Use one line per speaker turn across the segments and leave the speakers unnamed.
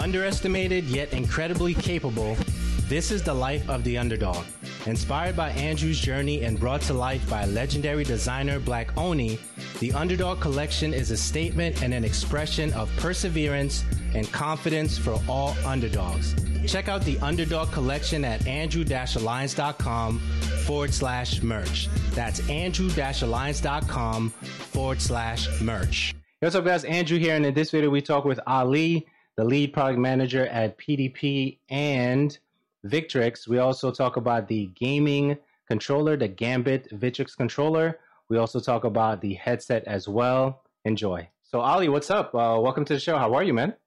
Underestimated yet incredibly capable, this is the life of the underdog. Inspired by Andrew's journey and brought to life by legendary designer Black Oni, the Underdog Collection is a statement and an expression of perseverance and confidence for all underdogs. Check out the Underdog Collection at andrew-alliance.com/merch. That's andrew-alliance.com/merch. Hey, what's up, guys? Andrew here, and in this video, we talk with Ali, the lead product manager at PDP and Victrix. We also talk about the gaming controller, the Gambit Victrix controller. We also talk about the headset as well. Enjoy. So, Ali, what's up? Welcome to the show. How are you, man?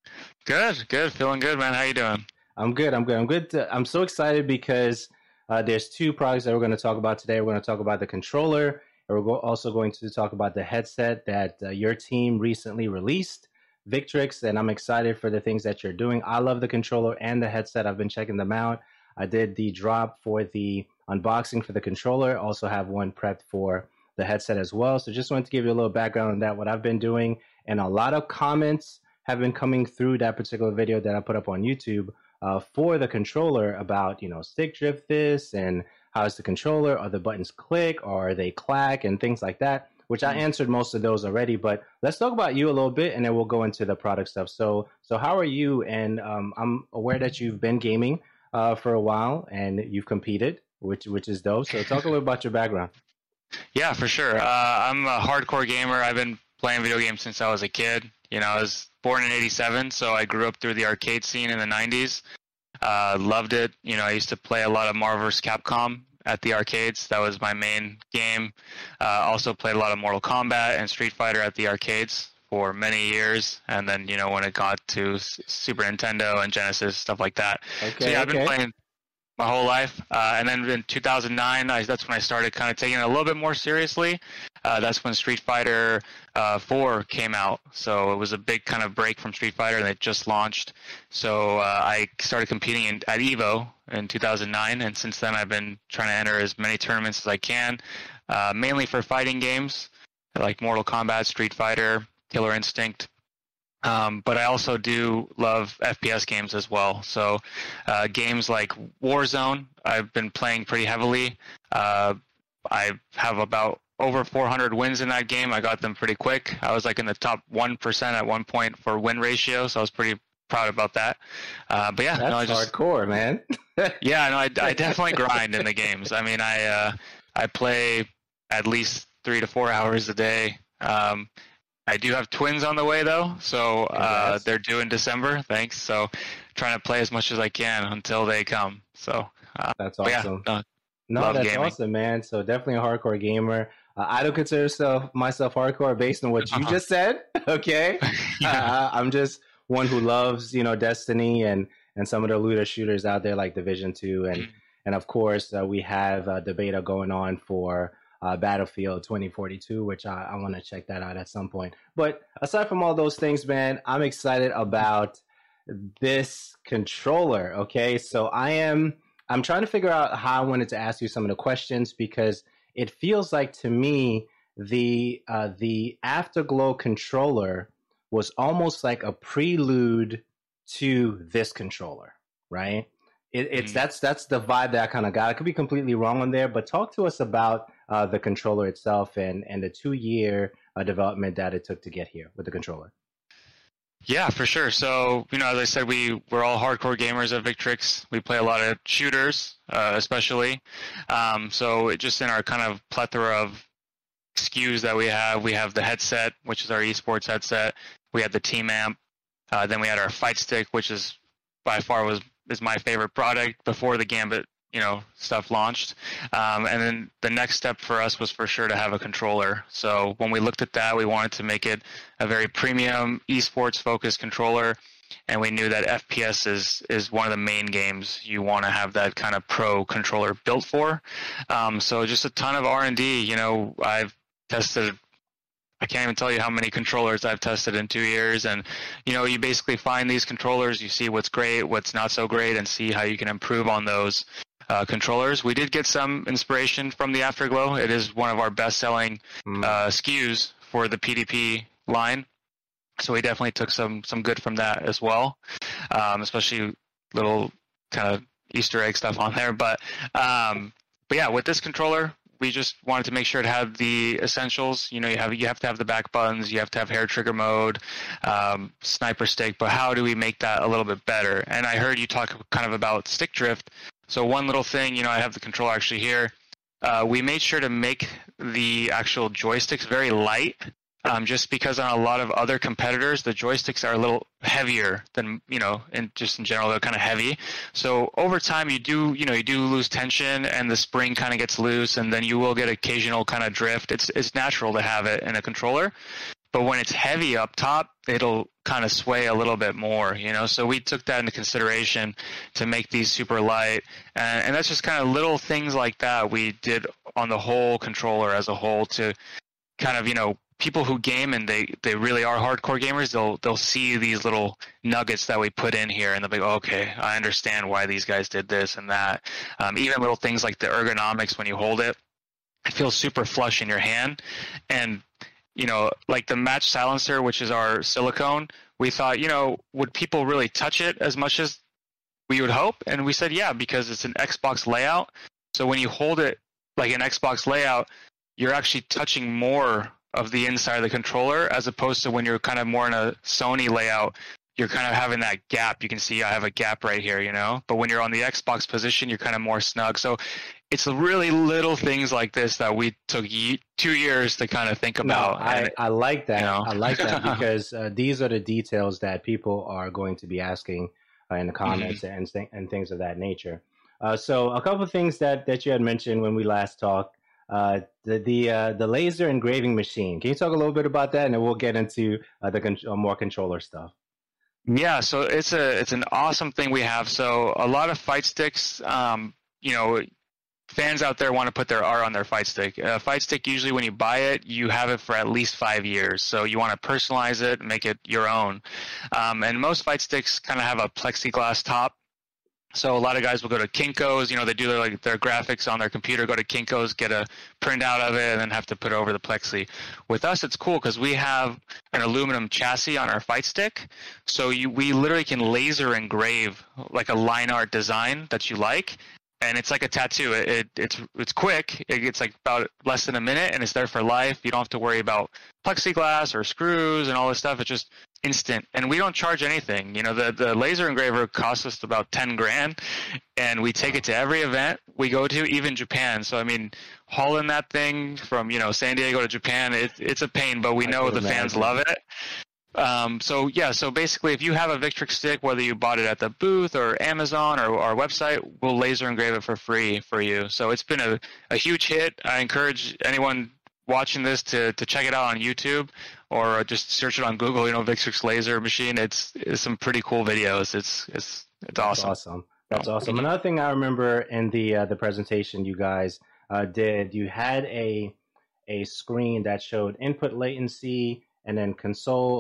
Good. Feeling good, man. How you doing?
I'm good. I'm so excited because there's two products that we're going to talk about today. We're going to talk about the controller, and we're also going to talk about the headset that your team recently released, Victrix, and I'm excited for the things that you're doing. I love the controller and the headset. I've been checking them out. I did the drop for the unboxing for the controller. Also have one prepped for the headset as well. So just wanted to give you a little background on that, what I've been doing. And a lot of comments have been coming through that particular video that I put up on YouTube for the controller about, stick drift this and how is the controller, are the buttons click or are they clack and things like that, which I answered most of those already. But let's talk about you a little bit and then we'll go into the product stuff. So how are you? And I'm aware that you've been gaming for a while and you've competed, which is dope. So talk a little about your background.
Yeah, for sure. I'm a hardcore gamer. I've been playing video games since I was a kid. I was born in 87, so I grew up through the arcade scene in the 90s. Loved it. I used to play a lot of Marvel vs. Capcom at the arcades. That was my main game. Also played a lot of Mortal Kombat and Street Fighter at the arcades for many years. And then, when it got to Super Nintendo and Genesis, stuff like that. So yeah, I've been playing my whole life. And then in 2009, that's when I started kind of taking it a little bit more seriously. That's when Street Fighter 4 came out. So it was a big kind of break from Street Fighter, and it just launched. So I started competing at EVO in 2009, and since then I've been trying to enter as many tournaments as I can, mainly for fighting games like Mortal Kombat, Street Fighter, Killer Instinct. But I also do love FPS games as well. So games like Warzone, I've been playing pretty heavily. I have about over 400 wins in that game. I got them pretty quick. I was like in the top 1% at one point for win ratio, so I was pretty proud about that. But yeah,
that's hardcore, man.
Yeah, no, I definitely grind in the games. I mean, I play at least 3 to 4 hours a day. I do have twins on the way though, so they're due in December. Thanks. So trying to play as much as I can until they come. So
that's awesome.
Yeah,
no, that's
gaming.
Awesome, man. So definitely a hardcore gamer. I don't consider myself hardcore based on what you just said. Okay, I'm just one who loves Destiny and some of the looter shooters out there like Division 2 and of course we have the beta going on for Battlefield 2042, which I want to check that out at some point. But aside from all those things, man, I'm excited about this controller. Okay, so I'm trying to figure out how I wanted to ask you some of the questions because it feels like to me the Afterglow controller was almost like a prelude to this controller, right? That's the vibe that I kind of got. I could be completely wrong on there, but talk to us about the controller itself and the 2-year development that it took to get here with the controller.
Yeah, for sure. So, as I said, we're all hardcore gamers at Victrix. We play a lot of shooters, especially. So just in our kind of plethora of SKUs that we have the headset, which is our esports headset. We had the Team Amp. Then we had our Fight Stick, which is by far is my favorite product before the Gambit stuff launched. And then the next step for us was for sure to have a controller. So when we looked at that, we wanted to make it a very premium esports focused controller. And we knew that FPS is one of the main games you want to have that kind of pro controller built for. So just a ton of R&D. I've tested, I can't even tell you how many controllers I've tested in 2 years. And, you basically find these controllers, you see what's great, what's not so great, and see how you can improve on those controllers. We did get some inspiration from the Afterglow. It is one of our best-selling SKUs for the PDP line. So we definitely took some good from that as well. especially little kind of Easter egg stuff on there. But yeah, with this controller, we just wanted to make sure it had the essentials. You have to have the back buttons, you have to have hair trigger mode, sniper stick. But how do we make that a little bit better? And I heard you talk kind of about stick drift. So one little thing, I have the controller actually here. We made sure to make the actual joysticks very light. Just because on a lot of other competitors, the joysticks are a little heavier than, and just in general, they're kind of heavy. So over time, you do lose tension and the spring kind of gets loose, and then you will get occasional kind of drift. It's natural to have it in a controller. But when it's heavy up top, it'll kind of sway a little bit more, So we took that into consideration to make these super light. And that's just kind of little things like that we did on the whole controller as a whole to kind of, people who game and they really are hardcore gamers, they'll see these little nuggets that we put in here and they'll be, okay, I understand why these guys did this and that. Even little things like the ergonomics when you hold it, it feels super flush in your hand. And, like the match silencer, which is our silicone, we thought, would people really touch it as much as we would hope? And we said, yeah, because it's an Xbox layout. So when you hold it like an Xbox layout, you're actually touching more of the inside of the controller, as opposed to when you're kind of more in a Sony layout, you're kind of having that gap. You can see I have a gap right here, But when you're on the Xbox position, you're kind of more snug. So it's really little things like this that we took 2 years to kind of think about.
I like that. I like that because these are the details that people are going to be asking in the comments and things of that nature. So a couple of things that you had mentioned when we last talked. The laser engraving machine. Can you talk a little bit about that, and then we'll get into the more controller stuff?
Yeah, so it's an awesome thing we have. So a lot of fight sticks, fans out there want to put their art on their fight stick. A fight stick, usually when you buy it, you have it for at least 5 years. So you want to personalize it, make it your own. And most fight sticks kind of have a plexiglass top. So a lot of guys will go to Kinko's, they do their graphics on their computer, go to Kinko's, get a printout of it, and then have to put it over the plexi. With us, it's cool because we have an aluminum chassis on our fight stick. So we literally can laser engrave like a line art design that you like. And it's like a tattoo. It's quick. It's like about less than a minute, and it's there for life. You don't have to worry about plexiglass or screws and all this stuff. It's just instant. And we don't charge anything. The laser engraver costs us about $10,000, and we take it to every event we go to, even Japan. So hauling that thing from San Diego to Japan, it's a pain, but we know the fans love it. So basically, if you have a Victrix stick, whether you bought it at the booth or Amazon or our website, we'll laser engrave it for free for you. So it's been a huge hit. I encourage anyone watching this to check it out on YouTube or just search it on Google. Victrix laser machine. It's some pretty cool videos. It's awesome.
That's awesome. Another thing I remember in the presentation you guys did, you had a screen that showed input latency, and then console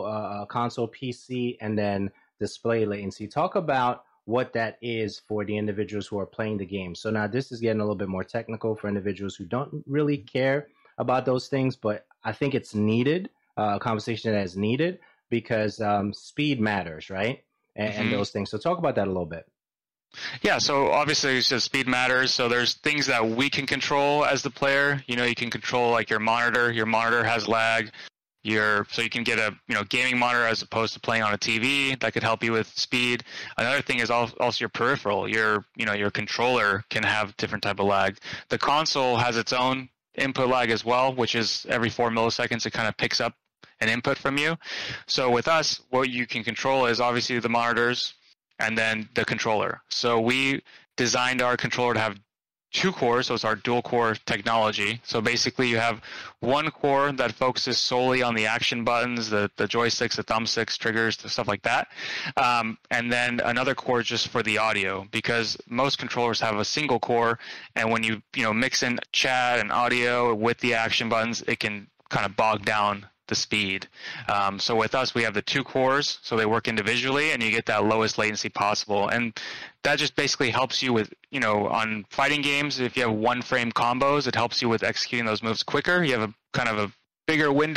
PC, and then display latency. Talk about what that is for the individuals who are playing the game. So now this is getting a little bit more technical for individuals who don't really care about those things, but I think it's needed, a conversation that is needed because speed matters, right? And those things. So talk about that a little bit.
Yeah, so obviously speed matters. So there's things that we can control as the player. You can control like your monitor. Your monitor has lag. So you can get a gaming monitor as opposed to playing on a TV. That could help you with speed. Another thing is also your peripheral. Your controller can have different type of lag. The console has its own input lag as well, which is every 4 milliseconds it kind of picks up an input from you. So with us, what you can control is obviously the monitors and then the controller. So we designed our controller to have 2 cores, so it's our dual core technology. So basically you have one core that focuses solely on the action buttons, the joysticks, the thumbsticks, triggers, stuff like that. And then another core just for the audio, because most controllers have a single core, and when you mix in chat and audio with the action buttons, it can kind of bog down the speed. So with us, we have the 2 cores, so they work individually, and you get that lowest latency possible. And that just basically helps you with, on fighting games, if you have 1 frame combos, it helps you with executing those moves quicker. You have a kind of a bigger window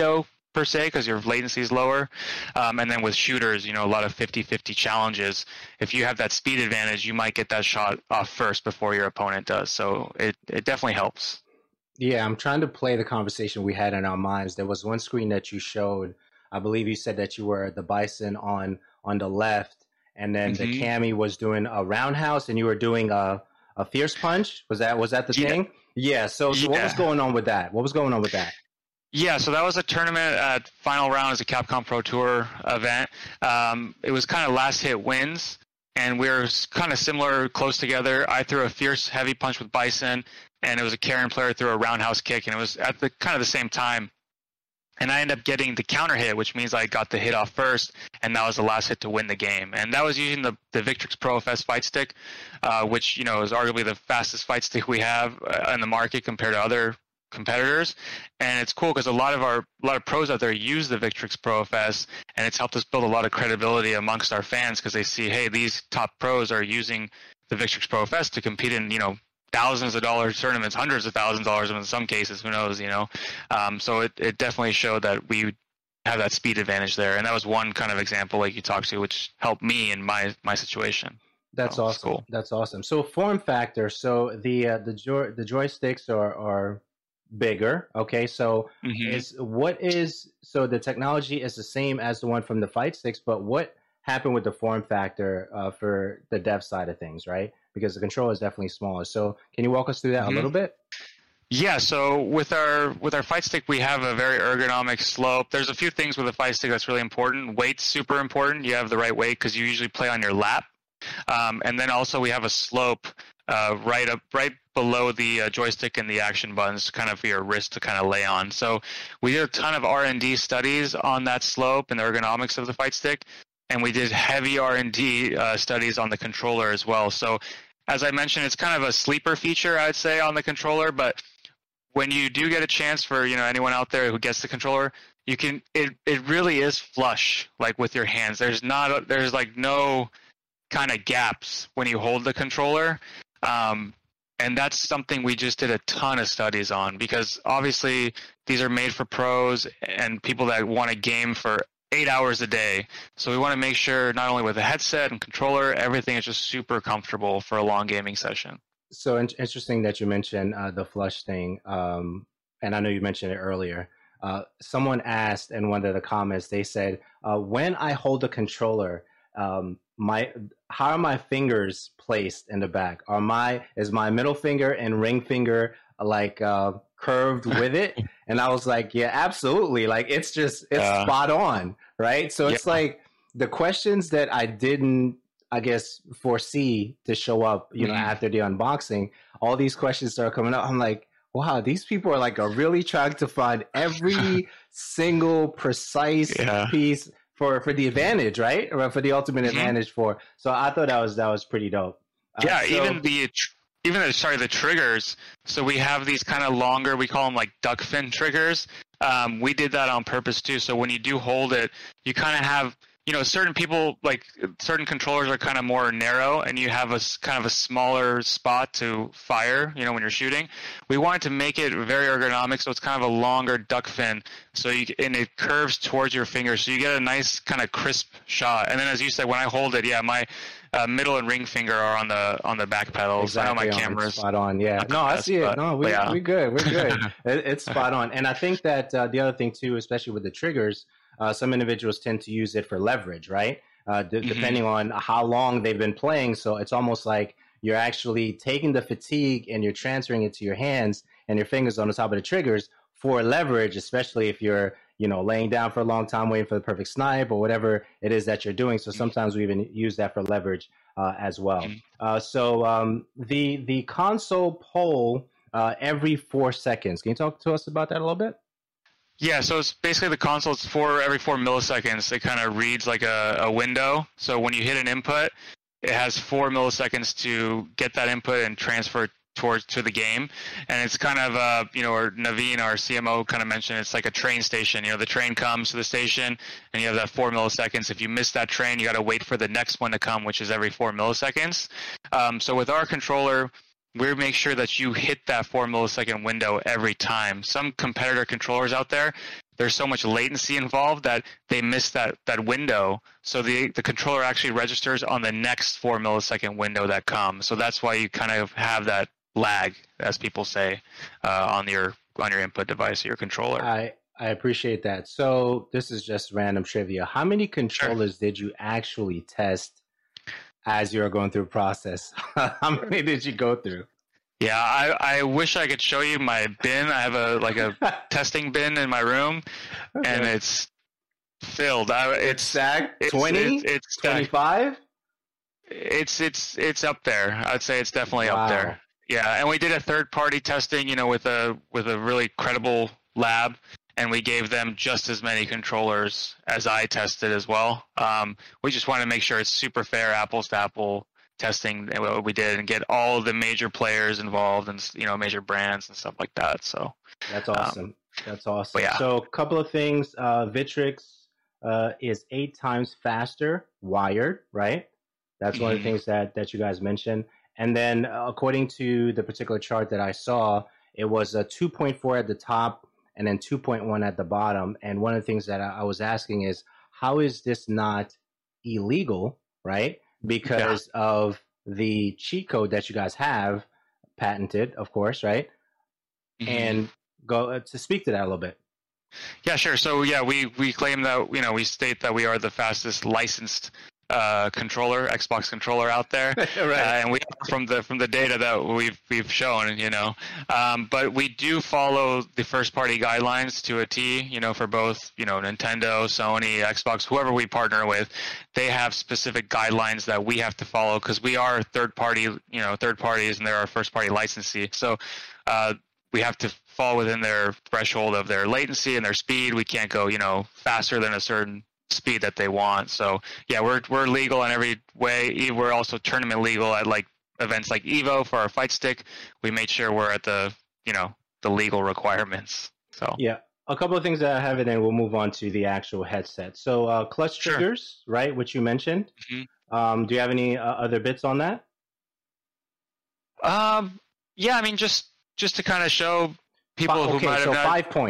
per se, because your latency is lower. And then with shooters, a lot of 50-50 challenges. If you have that speed advantage, you might get that shot off first before your opponent does. So it definitely helps.
Yeah, I'm trying to play the conversation we had in our minds. There was one screen that you showed. I believe you said that you were the Bison on the left, and then the Cammy was doing a roundhouse, and you were doing a fierce punch. Was that the thing? Yeah. So what was going on with that? Yeah,
so that was a tournament at final round as a Capcom Pro Tour event. It was kind of last hit wins, and we were kind of similar, close together. I threw a fierce heavy punch with Bison, and it was a Karen player threw a roundhouse kick, and it was at the kind of the same time. And I ended up getting the counter hit, which means I got the hit off first, and that was the last hit to win the game. And that was using the Victrix Pro FS fight stick, which is arguably the fastest fight stick we have in the market compared to other competitors. And it's cool because a lot of pros out there use the Victrix Pro FS, and it's helped us build a lot of credibility amongst our fans because they see, hey, these top pros are using the Victrix Pro FS to compete in thousands of dollars tournaments, hundreds of thousands of dollars in some cases, who knows, so it definitely showed that we have that speed advantage there, and that was one kind of example like you talked to, which helped me in my situation.
That's awesome. Cool. That's awesome. So form factor, so the joysticks are bigger. Okay, so so the technology is the same as the one from the fight sticks, but what happened with the form factor for the dev side of things, right? Because the controller is definitely smaller. So can you walk us through that a little bit?
Yeah, so with our fight stick, we have a very ergonomic slope. There's a few things with a fight stick that's really important. Weight's super important. You have the right weight because you usually play on your lap. And then also we have a slope right below the joystick and the action buttons, kind of for your wrist to kind of lay on. So we did a ton of R&D studies on that slope and the ergonomics of the fight stick. And we did heavy R&D studies on the controller as well. So as I mentioned, it's kind of a sleeper feature, I'd say, on the controller. But when you do get a chance for anyone out there who gets the controller, you can. It really is flush, like with your hands. There's no kind of gaps when you hold the controller. And that's something we just did a ton of studies on, because obviously these are made for pros and people that want to game for 8 hours a day. So we want to make sure not only with the headset and controller, everything is just super comfortable for a long gaming session.
So interesting that you mentioned the flush thing. And I know you mentioned it earlier. Someone asked in one of the comments, they said, when I hold the controller, how are my fingers placed in the back? Is my middle finger and ring finger curved with it? And I was like, yeah, absolutely. Like it's spot on, right? So it's like the questions that I didn't, I guess, foresee to show up, after the unboxing, all these questions start coming up. I'm like, wow, these people are really trying to find every single precise piece for the advantage, right? Or for the ultimate advantage So I thought that was pretty dope.
Even the triggers. So we have these kind of longer, we call them like duck fin triggers. We did that on purpose too. So when you do hold it, you kind of have, certain people, like certain controllers are kind of more narrow and you have a kind of a smaller spot to fire, when you're shooting. We wanted to make it very ergonomic. So it's kind of a longer duck fin. And it curves towards your finger. So you get a nice kind of crisp shot. And then as you said, when I hold it, my middle and ring finger are on the back pedals.
Exactly.
I know my camera's
spot on. Yeah. No, I see it. No, we're good. We're good. It's spot on. And I think that the other thing too, especially with the triggers, some individuals tend to use it for leverage, right? Depending on how long they've been playing. So it's almost like you're actually taking the fatigue and you're transferring it to your hands and your fingers on the top of the triggers for leverage, especially if you're, laying down for a long time waiting for the perfect snipe or whatever it is that you're doing. So sometimes we even use that for leverage as well. So the console poll every 4 seconds. Can you talk to us about that a little bit?
Yeah, so it's basically the console. It's every 4 milliseconds. It kind of reads like a window. So when you hit an input, it has 4 milliseconds to get that input and transfer it to the game. And it's kind of, or Naveen, our CMO, kind of mentioned it's like a train station. The train comes to the station and you have that 4 milliseconds. If you miss that train, you got to wait for the next one to come, which is every 4 milliseconds. So with our controller, we make sure that you hit that 4 millisecond window every time. Some competitor controllers out there, there's so much latency involved that they miss that window. So the controller actually registers on the next 4 millisecond window that comes. So that's why you kind of have that lag, as people say, on your input device, your controller.
I appreciate that. So this is just random trivia. How many controllers did you actually test as you were going through the process? How many did you go through?
Yeah, I wish I could show you my bin. I have a testing bin in my room, and it's filled. It's
stacked. 20?
It's
25?
It's up there. I'd say it's definitely up there. Yeah, and we did a third-party testing, with a really credible lab, and we gave them just as many controllers as I tested as well. We just want to make sure it's super fair, apples to apple testing what we did, and get all of the major players involved, and major brands and stuff like that. So
that's awesome. That's awesome.
Yeah.
So a couple of things. Victrix is 8 times faster wired, right? That's one of the things that you guys mentioned. And then according to the particular chart that I saw, it was a 2.4 at the top and then 2.1 at the bottom. And one of the things that I was asking is, how is this not illegal, right? Because of the cheat code that you guys have patented, of course, right? And go to speak to that a little bit.
Yeah, sure. So yeah, we claim that, we state that we are the fastest licensed Xbox controller out there,
right.
And we from the data that we've shown, but we do follow the first party guidelines to a T, for both, Nintendo, Sony, Xbox, whoever we partner with, they have specific guidelines that we have to follow because we are third parties and they're our first party licensee. So we have to fall within their threshold of their latency and their speed. We can't go, faster than a certain speed that they want. So yeah, we're legal in every way. We're also tournament legal at like events like Evo for our fight stick. We made sure we're at the the legal requirements. So
yeah, a couple of things that I have, and then we'll move on to the actual headset. So clutch triggers, right, which you mentioned. Do you have any other bits on that?
Yeah, I mean just to kind of show people who might have not...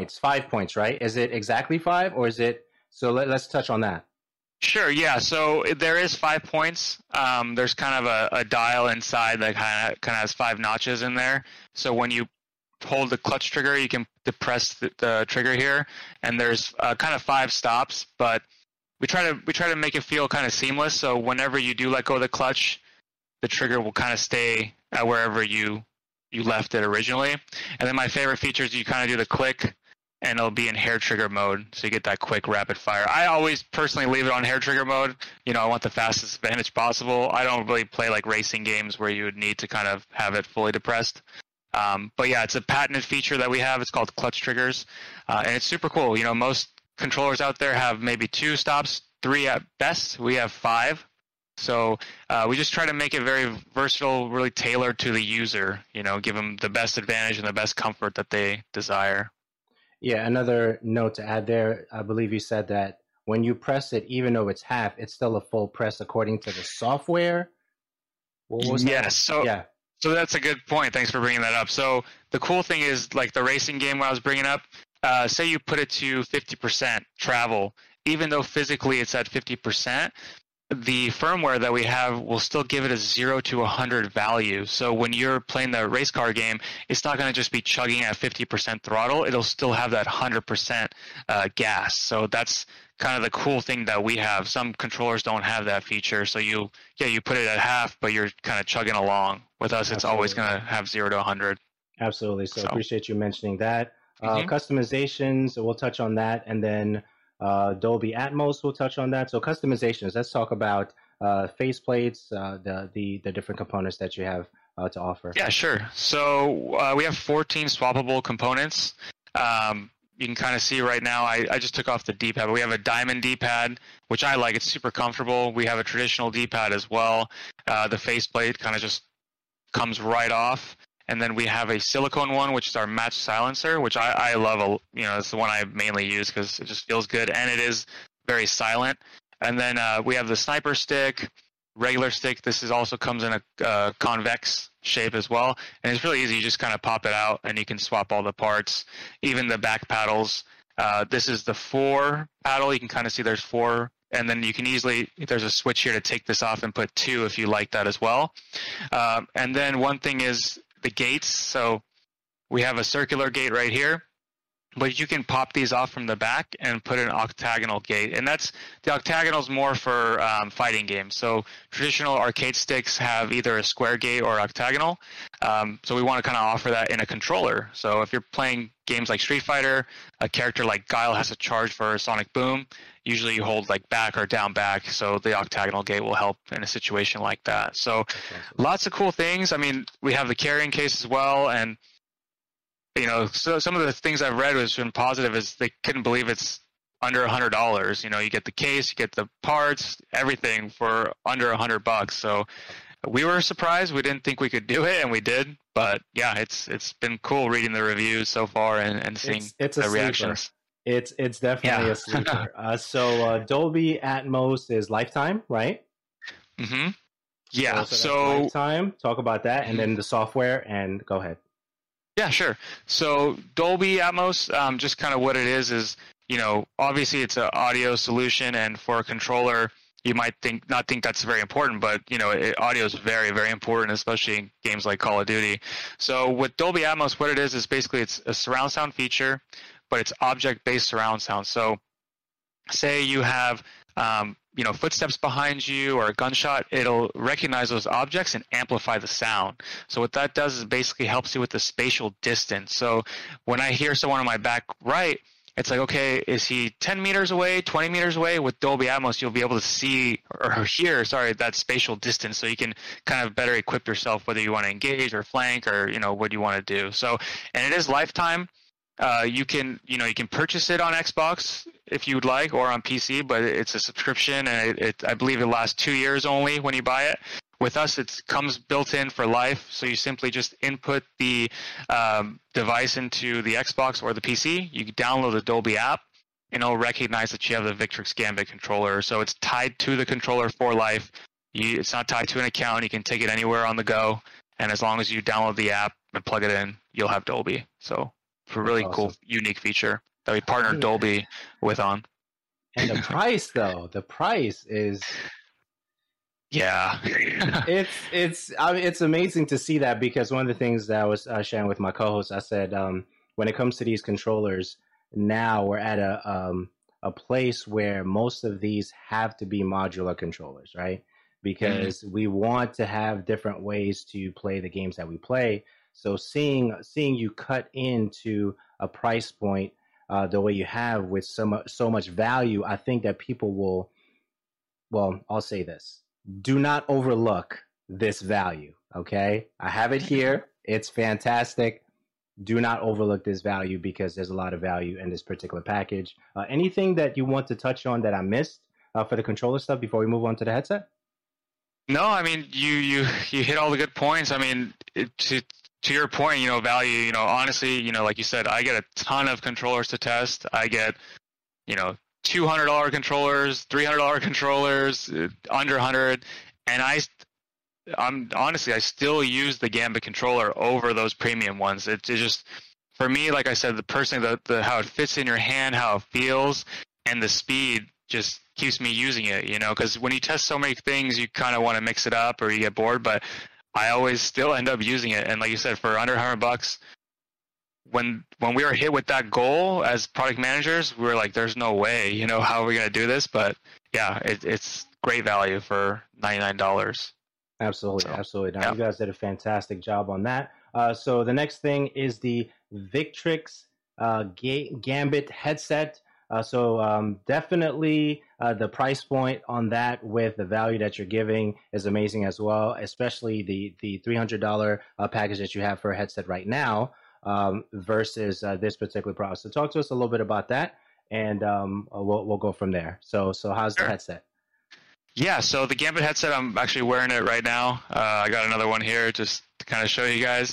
5 points, right? Is it exactly 5 or is it? So let's touch on that.
Sure, yeah. So there is 5 points. There's kind of a dial inside that kind of has 5 notches in there. So when you hold the clutch trigger, you can depress the trigger here, and there's kind of 5 stops. But we try to make it feel kind of seamless. So whenever you do let go of the clutch, the trigger will kind of stay at wherever you left it originally. And then my favorite feature is you kind of do the click, and it'll be in hair trigger mode, so you get that quick rapid fire. I always personally leave it on hair trigger mode. I want the fastest advantage possible. I don't really play like racing games where you would need to kind of have it fully depressed. But yeah, it's a patented feature that we have. It's called clutch triggers, and it's super cool. Most controllers out there have maybe 2 stops, 3 at best. We have 5. So we just try to make it very versatile, really tailored to the user, give them the best advantage and the best comfort that they desire.
Yeah, another note to add there, I believe you said that when you press it, even though it's half, it's still a full press according to the software. What was that?
Yes. So that's a good point. Thanks for bringing that up. So the cool thing is, like the racing game I was bringing up, say you put it to 50% travel, even though physically it's at 50%, the firmware that we have will still give it a 0 to 100 value. So when you're playing the race car game, it's not going to just be chugging at 50% throttle. It'll still have that 100% gas. So that's kind of the cool thing that we have. Some controllers don't have that feature. So you put it at half, but you're kind of chugging along. With us, it's always going to have 0 to 100.
Absolutely. So appreciate you mentioning that. Customizations, we'll touch on that. And then Dolby Atmos, we'll touch on that. So customizations, let's talk about faceplates, the different components that you have to offer.
Yeah, sure. So we have 14 swappable components. You can kind of see right now, I just took off the D-pad, but we have a diamond D-pad, which I like. It's super comfortable. We have a traditional D-pad as well. The faceplate kind of just comes right off. And then we have a silicone one, which is our match silencer, which I love. It's the one I mainly use because it just feels good, and it is very silent. And then we have the sniper stick, regular stick. This also comes in a convex shape as well, and it's really easy. You just kind of pop it out, and you can swap all the parts. Even the back paddles This is the 4 paddle. You can kind of see there's 4, and then you can easily, there's a switch here to take this off and put 2 if you like that as well. And then one thing is the gates. So we have a circular gate right here, but you can pop these off from the back and put an octagonal gate. And that's, the octagonal is more for fighting games. So traditional arcade sticks have either a square gate or octagonal. So we want to kind of offer that in a controller. So if you're playing games like Street Fighter, a character like Guile has to charge for a Sonic Boom. Usually you hold like back or down back. So the octagonal gate will help in a situation like that. So lots of cool things. I mean, we have the carrying case as well. And you know, so some of the things I've read has been positive is they couldn't believe it's under $100. You know, you get the case, you get the parts, everything for under $100. So we were surprised. We didn't think we could do it, and we did. But yeah, it's been cool reading the reviews so far and seeing the reactions.
It's definitely a sleeper. So Dolby Atmos is lifetime, right?
Mm-hmm. Yeah.
So lifetime. Talk about that, and then the software. And go ahead.
Yeah, sure. So Dolby Atmos, just kind of what it is, you know, obviously it's an audio solution, and for a controller, you might not think that's very important, but, you know, audio is very, very important, especially in games like Call of Duty. So with Dolby Atmos, what it is basically it's a surround sound feature, but it's object-based surround sound. So say you have you know, footsteps behind you or a gunshot, it'll recognize those objects and amplify the sound. So what that does is basically helps you with the spatial distance. So when I hear someone on my back right, it's like, okay, is he 10 meters away, 20 meters away? With Dolby Atmos, you'll be able to see or hear, that spatial distance, so you can kind of better equip yourself, whether you want to engage or flank or, you know, what you want to do. So, and it is lifetime. You can purchase it on Xbox if you would like, or on PC, but it's a subscription, and I believe it lasts 2 years only when you buy it. With us, it comes built in for life, so you simply just input the device into the Xbox or the PC. You can download the Dolby app, and it'll recognize that you have the Victrix Gambit controller. So it's tied to the controller for life. It's not tied to an account. You can take it anywhere on the go, and as long as you download the app and plug it in, you'll have Dolby. So it's a really cool, unique feature that we partnered Dolby with on.
And the price, though, is...
Yeah.
it's amazing to see that, because one of the things that I was sharing with my co-host, I said, when it comes to these controllers, now we're at a place where most of these have to be modular controllers, right? Because we want to have different ways to play the games that we play. So seeing you cut into a price point the way you have with so much value, I think that people will, well, I'll say this. Do not overlook this value, okay? I have it here. It's fantastic. Do not overlook this value, because there's a lot of value in this particular package. Anything that you want to touch on that I missed for the controller stuff before we move on to the headset?
No, I mean, you hit all the good points. I mean, to your point, you know, value, you know, honestly, you know, like you said, I get a ton of controllers to test. I get, you know, $200 controllers, $300 controllers, under 100, and I'm honestly, I still use the Gambit controller over those premium ones. It just, for me, like I said, the personally, the how it fits in your hand, how it feels, and the speed just keeps me using it. You know, because when you test so many things, you kind of want to mix it up or you get bored, but I always still end up using it. And like you said, for under $100. When we were hit with that goal as product managers, we were like, there's no way, you know, how are we going to do this? But yeah, it's great value for $99.
Absolutely. Now, you guys did a fantastic job on that. So the next thing is the Victrix Gambit headset. So definitely the price point on that with the value that you're giving is amazing as well, especially the $300 package that you have for a headset right now. Versus this particular product. So talk to us a little bit about that, and we'll go from there. So how's the headset?
Yeah, so the Gambit headset, I'm actually wearing it right now. I got another one here just to kind of show you guys.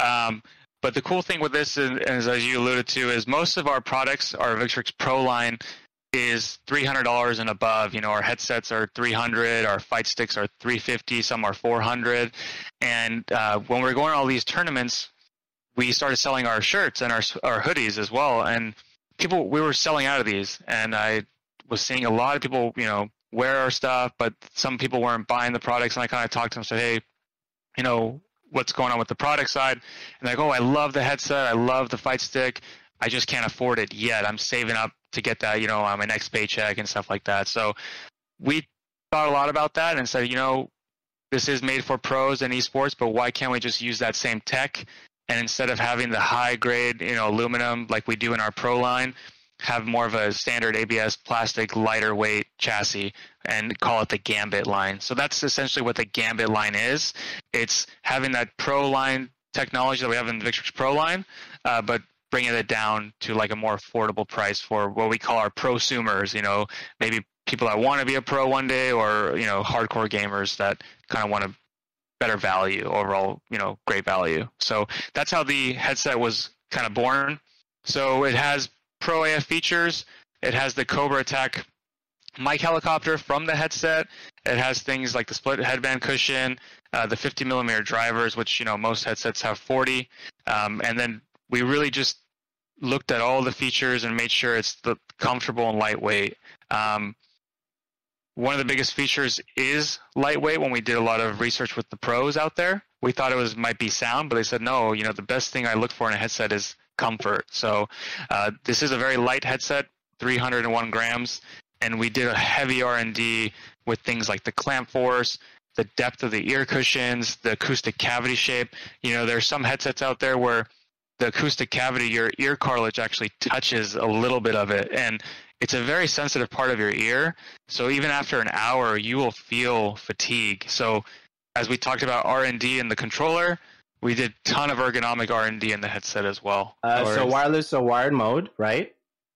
But the cool thing with this is, as you alluded to, is most of our products, our Victrix Pro line, is $300 and above. You know, our headsets are $300, our fight sticks are $350, some are $400. And when we're going to all these tournaments, we started selling our shirts and our hoodies as well. And we were selling out of these, and I was seeing a lot of people, wear our stuff, but some people weren't buying the products. And I kind of talked to them and said, hey, what's going on with the product side? And like, oh, I love the headset. I love the Fight Stick. I just can't afford it yet. I'm saving up to get that, on my next paycheck and stuff like that. So we thought a lot about that and said, this is made for pros and esports, but why can't we just use that same tech? And instead of having the high grade, aluminum like we do in our Pro line, have more of a standard ABS plastic lighter weight chassis and call it the Gambit line. So that's essentially what the Gambit line is. It's having that Pro line technology that we have in the Victrix Pro line, but bringing it down to like a more affordable price for what we call our prosumers, maybe people that want to be a pro one day, or, hardcore gamers that kind of want a better value overall, great value. So that's how the headset was kind of born. So it has Pro AF features. It has the Cobra Attack mic helicopter from the headset. It has things like the split headband cushion, the 50 millimeter drivers, which, most headsets have 40. And then we really just looked at all the features and made sure it's comfortable and lightweight. One of the biggest features is lightweight. When we did a lot of research with the pros out there, we thought it might be sound, but they said, no, the best thing I look for in a headset is comfort. So this is a very light headset, 301 grams, and we did a heavy R&D with things like the clamp force, the depth of the ear cushions, the acoustic cavity shape. There's some headsets out there where the acoustic cavity, your ear cartilage actually touches a little bit of it, and it's a very sensitive part of your ear. So even after an hour, you will feel fatigue. So as we talked about R&D in the controller, we did a ton of ergonomic R&D in the headset as well.
So wireless or wired mode, right?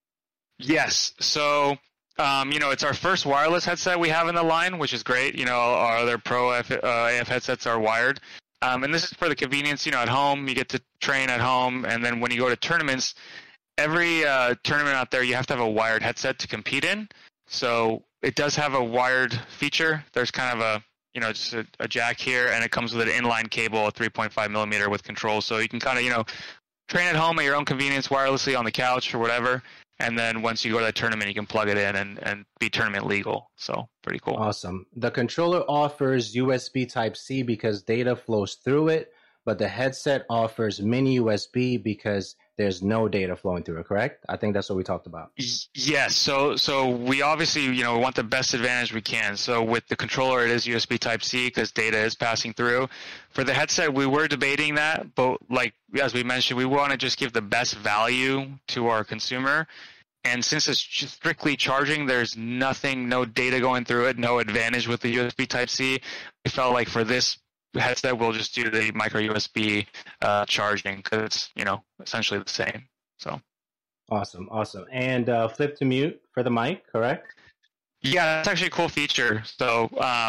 Yes. So, it's our first wireless headset we have in the line, which is great. Our other Pro AF headsets are wired. And this is for the convenience, at home. You get to train at home. And then when you go to tournaments, every tournament out there, you have to have a wired headset to compete in. So it does have a wired feature. There's kind of just a jack here, and it comes with an inline cable, a 3.5 millimeter with controls. So you can kind of, train at home at your own convenience wirelessly on the couch or whatever. And then once you go to the tournament, you can plug it in and be tournament legal. So pretty cool.
Awesome. The controller offers USB Type-C because data flows through it, but the headset offers mini USB because there's no data flowing through it, correct? I think that's what we talked about.
Yes. So we obviously, we want the best advantage we can. So with the controller, it is USB Type-C because data is passing through. For the headset, we were debating that, but like, as we mentioned, we want to just give the best value to our consumer. And since it's strictly charging, there's no data going through it, no advantage with the USB Type-C. We felt like for this headset, we'll just do the micro USB charging because it's, essentially the same. So
awesome. And flip to mute for the mic, correct?
Yeah, that's actually a cool feature. So,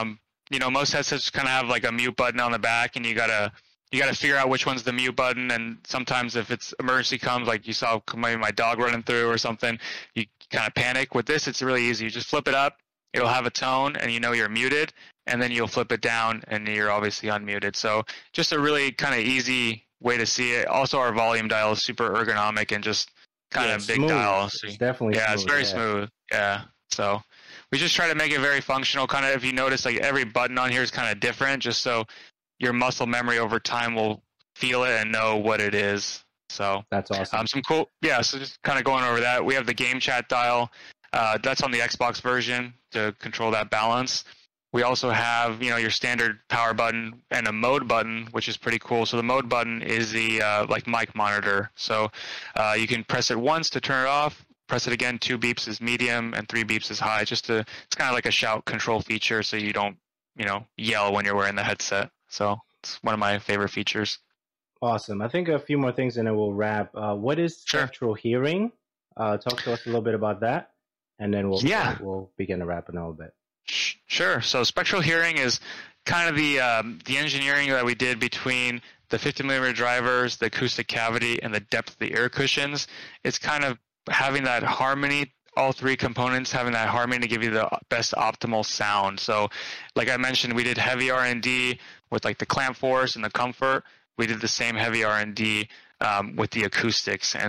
most headsets kind of have like a mute button on the back, and you gotta figure out which one's the mute button. And sometimes if it's emergency comes, like you saw maybe my dog running through or something, you kind of panic. With this, it's really easy. You just flip it up. It'll have a tone, and you're muted, and then you'll flip it down, and you're obviously unmuted. So just a really kind of easy way to see it. Also, our volume dial is super ergonomic and just kind of big
smooth.
dial. So,
it's definitely smooth.
It's very smooth. Yeah. So we just try to make it very functional. Kind of, if you notice, like every button on here is kind of different, just so your muscle memory over time will feel it and know what it is. So
that's awesome.
Some cool. Yeah. So just kind of going over that, we have the game chat dial. That's on the Xbox version to control that balance. We also have, your standard power button and a mode button, which is pretty cool. So the mode button is the like mic monitor. So you can press it once to turn it off, press it again, 2 beeps is medium and 3 beeps is high. It's kind of like a shout control feature, so you don't, yell when you're wearing the headset. So it's one of my favorite features.
Awesome. I think a few more things and then we'll wrap. What is spectral hearing? Talk to us a little bit about that, and then we'll begin to wrap in a little bit.
Sure. So spectral hearing is kind of the engineering that we did between the 50 millimeter drivers, the acoustic cavity, and the depth of the ear cushions. It's kind of having that harmony, all 3 components having that harmony to give you the best optimal sound. So like I mentioned, we did heavy R&D with like the clamp force and the comfort. We did the same heavy R&D with the acoustics. And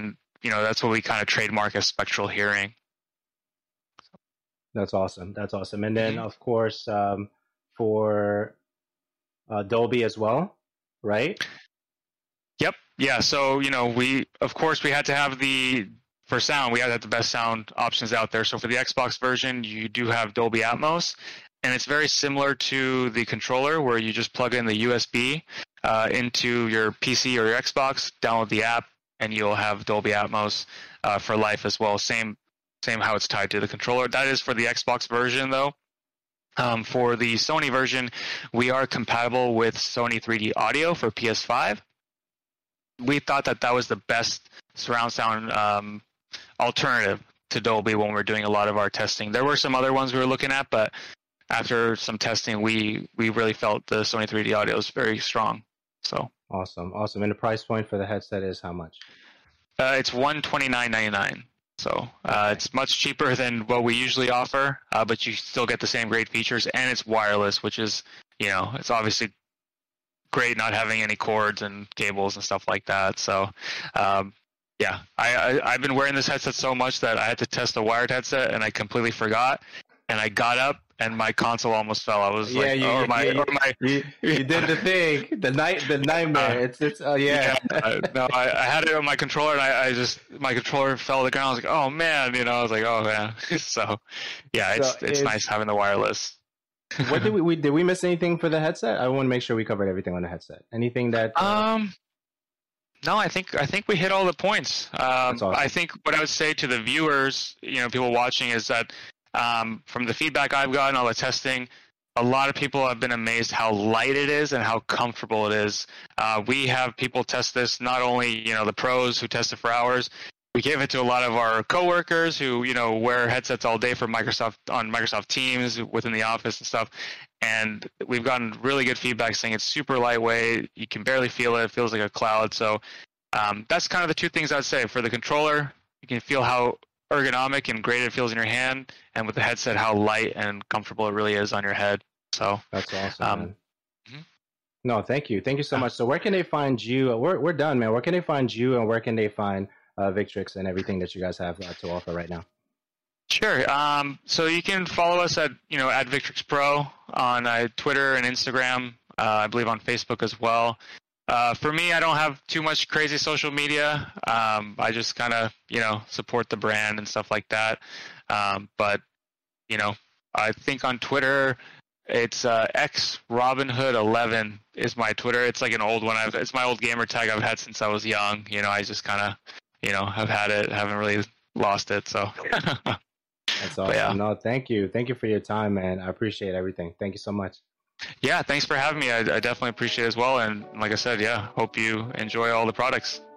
that's what we kind of trademark as spectral hearing.
That's awesome. That's awesome. And then, of course, for Dolby as well, right?
Yep. Yeah. So, we had to have for sound, we had to have the best sound options out there. So for the Xbox version, you do have Dolby Atmos, and it's very similar to the controller where you just plug in the USB into your PC or your Xbox, download the app, and you'll have Dolby Atmos for life as well. Same how it's tied to the controller. That is for the Xbox version, though. For the Sony version, we are compatible with Sony 3D Audio for PS5. We thought that was the best surround sound alternative to Dolby when we're doing a lot of our testing. There were some other ones we were looking at, but after some testing, we really felt the Sony 3D Audio is very strong. So
awesome. And the price point for the headset is how much?
It's $129.99. So it's much cheaper than what we usually offer, but you still get the same great features, and it's wireless, which is, it's obviously great not having any cords and cables and stuff like that. So, I've been wearing this headset so much that I had to test a wired headset, and I completely forgot. And I got up, and my console almost fell. I was you did
the thing, the nightmare.
No, I had it on my controller, and my controller fell to the ground. I was like, oh man, I was like, oh man. So, yeah, it's nice having the wireless.
What did we miss anything for the headset? I want to make sure we covered everything on the headset. Anything that?
No, I think we hit all the points.
Awesome.
I think what I would say to the viewers, people watching, is that. From the feedback I've gotten, all the testing, a lot of people have been amazed how light it is and how comfortable it is. We have people test this, not only, the pros who test it for hours. We gave it to a lot of our coworkers who, wear headsets all day for Microsoft Teams within the office and stuff. And we've gotten really good feedback saying it's super lightweight. You can barely feel it. It feels like a cloud. So that's kind of the two things I'd say. For the controller, you can feel how ergonomic and great it feels in your hand, and with the headset, how light and comfortable it really is on your head. So
that's awesome. No, thank you so much. So where can they find you? We're done, man. Where can they find you, and where can they find Victrix and everything that you guys have to offer right now?
Sure. So you can follow us at Victrix Pro on Twitter and Instagram. I believe on Facebook as well. For me, I don't have too much crazy social media. I just kind of, support the brand and stuff like that. But, I think on Twitter, it's xrobinhood11 is my Twitter. It's like an old one. It's my old gamer tag I've had since I was young. I just kind of, have had it, haven't really lost it. So
that's awesome. Yeah. No, thank you. Thank you for your time, man. I appreciate everything. Thank you so much.
Yeah, thanks for having me. I definitely appreciate it as well. And like I said, hope you enjoy all the products.